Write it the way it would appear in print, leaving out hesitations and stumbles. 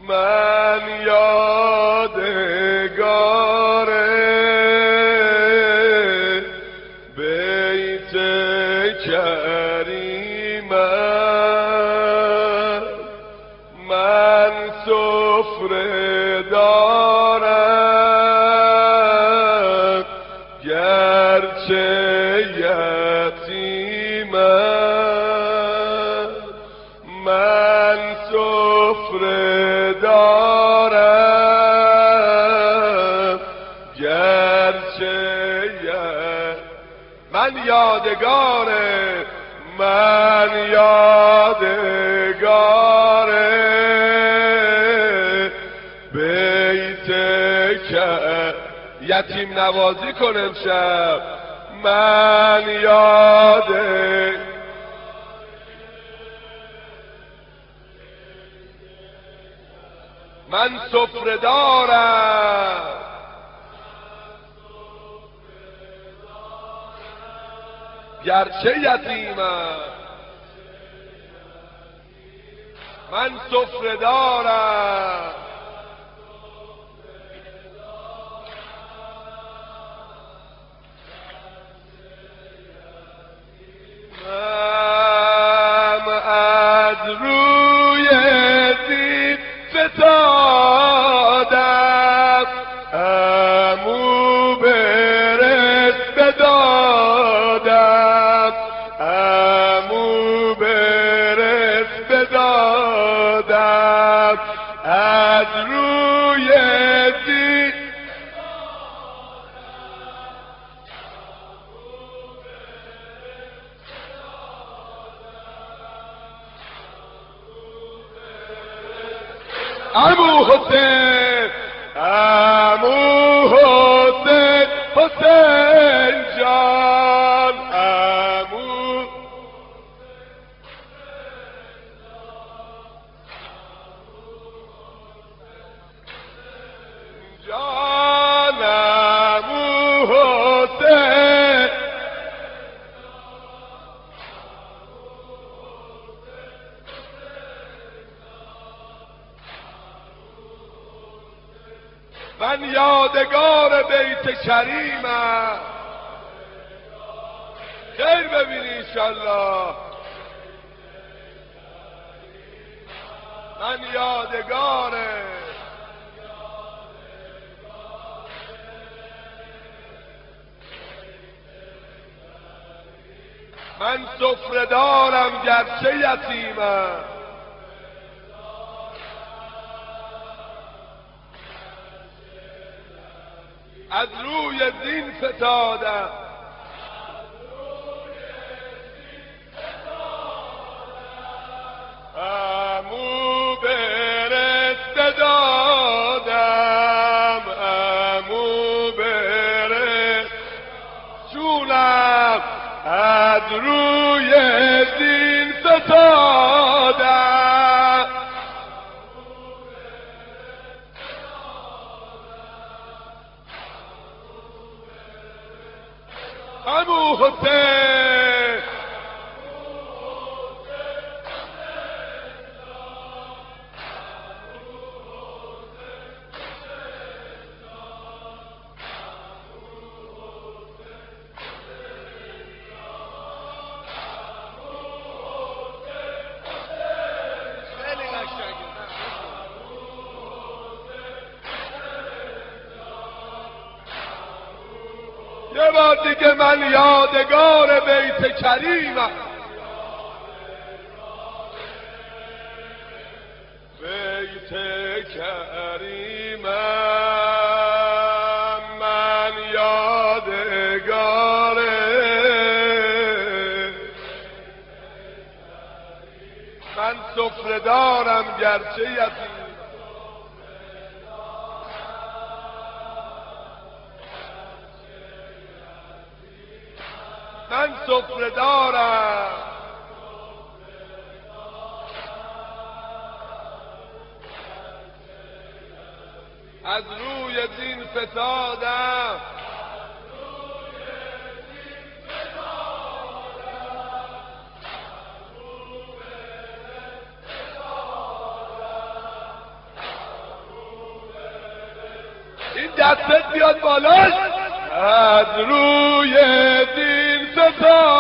من یادگار بیت کریمم، من سفره دارم گرچه یتیمم، من سفره دارم گرچه من یادگاره، من یادگاره بیت که یتیم نوازی کن امشب، من من سفره دارم گرچه یتیمم، من سفره دارم از روی دین فتادم، عمو برس بدادم، عمو برس بدادم، از روی دین عمو حسین، عمو حسین، حسین جان، عمو جان، عمو حسین، من یادگار بیت کریمم. خیر ببینی انشالله. من یادگاره، من سفره دارم گرچه یتیمم، از روی دین فتادم، عمو برس بدادم، عمو برس جونم، از روی دین فتادم، عمو حسین، یه بار دیگه من یادگار بیت کریمم، بیت کریمم، من یادگاره، من سفره دارم گرچه یتیم، من سفره دارم، از روی دین فتادم، این دستت بیاد بالاش. از روی دین ستاد